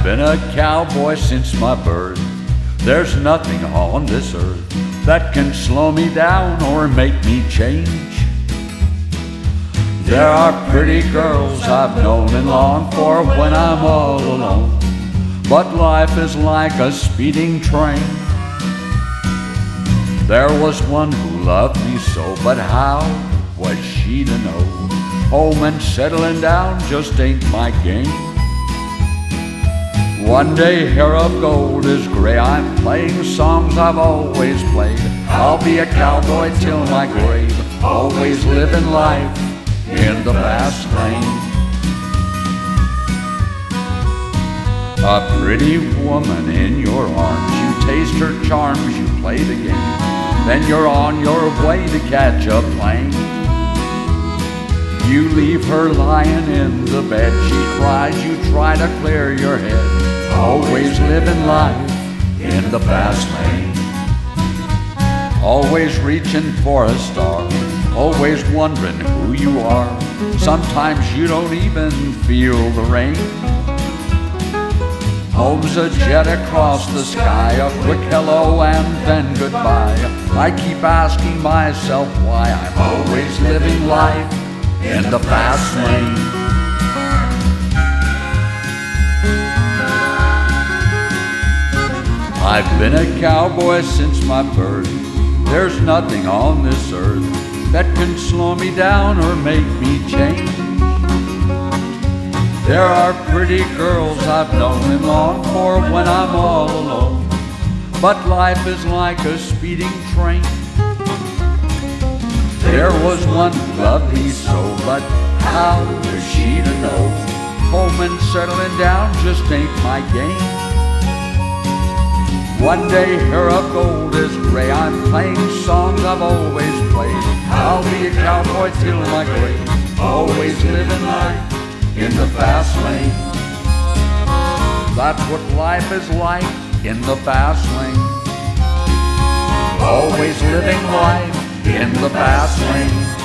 I've been a cowboy since my birth. There's nothing on this earth that can slow me down or make me change. There are pretty girls I've known and longed for when I'm all alone, but life is like a speeding train. There was one who loved me so, but how was she to know? Home and settling down just ain't my game. One day hair of gold is gray, I'm playing songs I've always played. I'll be a cowboy till my grave, always living life in the fast lane. A pretty woman in your arms, you taste her charms, you play the game, then you're on your way to catch a plane. You leave her lying in the bed, she cries, you try to clear your head, always living life in the fast lane. Always reaching for a star, always wondering who you are. Sometimes you don't even feel the rain. Home's a jet across the sky, a quick hello and then goodbye. I keep asking myself why I'm always living life in the fast lane. I've been a cowboy since my birth. There's nothing on this earth that can slow me down or make me change. There are pretty girls I've known and longed for when I'm all alone, but life is like a speeding train. There was one who loved me so, but how was she to know? Home and settling down just ain't my game. One day hair of gold is gray, I'm playing songs I've always played. I'll be a cowboy till my grave, always living life in the fast lane. That's what life is like in the fast lane. Always living life in the fast lane.